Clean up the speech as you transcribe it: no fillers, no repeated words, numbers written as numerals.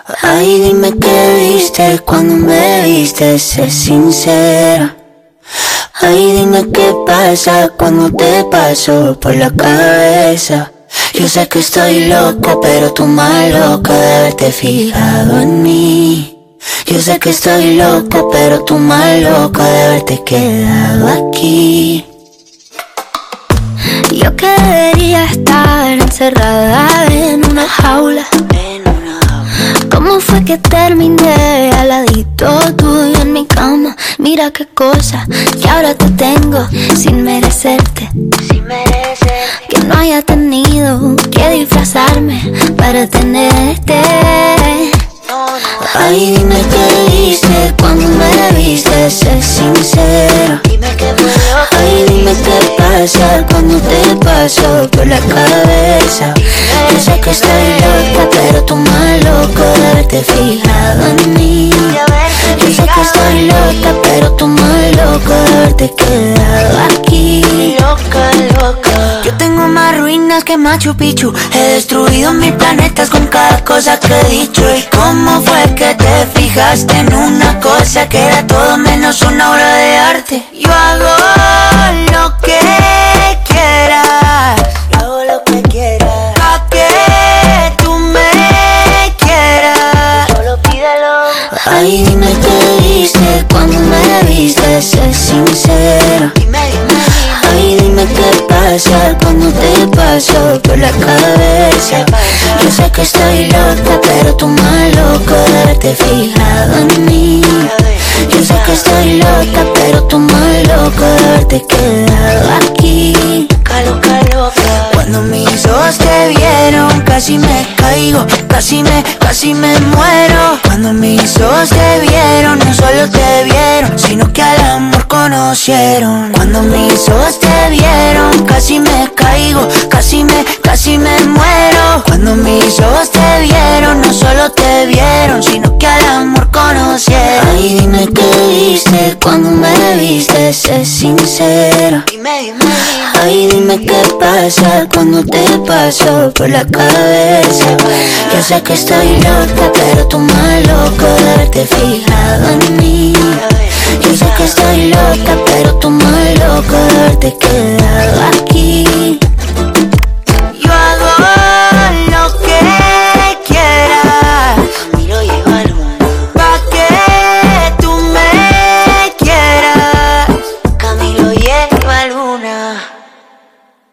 Ay, dime qué viste cuando me viste, sé sincera. Ay, dime qué pasa cuando te paso por la cabeza. Yo sé que estoy loca, pero tú más loca de haberte fijado en mí. Yo sé que estoy loca, pero tú más loca de haberte quedado aquí. Yo quería estar encerrada en una jaula. ¿Cómo fue que terminé al ladito tuyo en mi cama? Mira qué cosa que ahora te tengo sin merecerte. Que no haya tenido que disfrazarme para tenerte. Ay, dime qué hice cuando me viste, sé sincero. Ay, dime qué pasa cuando te paso por la cabeza. Yo sé que estoy loca, pero tú más loco de haberte fijado en mí. Yo sé que estoy loca, pero tú más loco de haberte quedado aquí. Yo tengo más ruinas que Machu Picchu. He destruido 1000 planetas con cada cosa que he dicho. ¿Y cómo fue que te fijaste en una cosa que era todo menos una obra de arte? Yo hago lo que quieras. Yo hago lo que quieras. Pa' que tú me quieras. Solo pídelo. Ay, dime qué viste cuando me viste, sé sincero. Ay, dime qué pasa cuando te paso por la cabeza. Yo sé que estoy loca, pero tú más loco de haberte fijado en mí. Yo sé que estoy loca, pero tú más loco de haberte quedado aquí. Cuando mis ojos te vieron, casi me caigo, casi me muero. Cuando mis ojos te vieron, no solo te vieron, sino que al amor conocieron. Cuando mis ojos te vieron, casi me caigo, casi me muero. Cuando mis ojos te vieron, no solo te vieron, sino que al amor conocieron. Ay, dime qué viste cuando me viste, sé sincero. Ay, dime qué pasa cuando te paso por la cabeza. Yo sé que estoy loca, pero tú más loco de haberte fijado en mí. Yo sé que estoy loca, pero tú más loco de haberte quedado aquí.